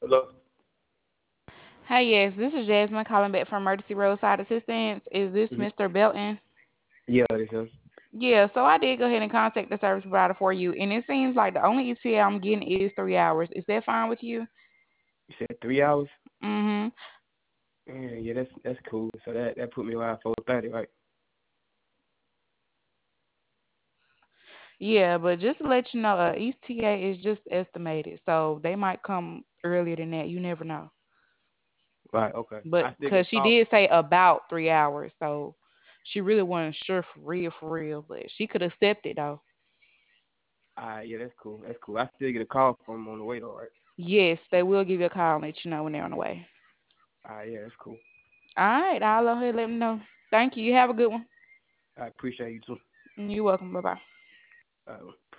Hello? Hey, yes, this is Jasmine calling back from Emergency Roadside Assistance. Is this Hmm. Mr. Belton? Yeah, this him. Yeah, so I did go ahead and contact the service provider for you, and it seems like the only ETA I'm getting is 3 hours. Is that fine with you? You said 3 hours? Mm-hmm. Yeah, that's cool. So that put me around 4:30, right? Yeah, but just to let you know, ETA is just estimated, so they might come earlier than that. You never know. Right, okay. But I still get because a she call. did say about 3 hours, so she really wasn't sure for real. But she could accept it though. Yeah, that's cool. That's cool. I still get a call from him on the way though, right? Yes, they will give you a call and let you know when they're on the way. Yeah, that's cool. All right, I'll go ahead and let them know. Thank you. You have a good one. I appreciate you too. You're welcome. Bye bye. All right.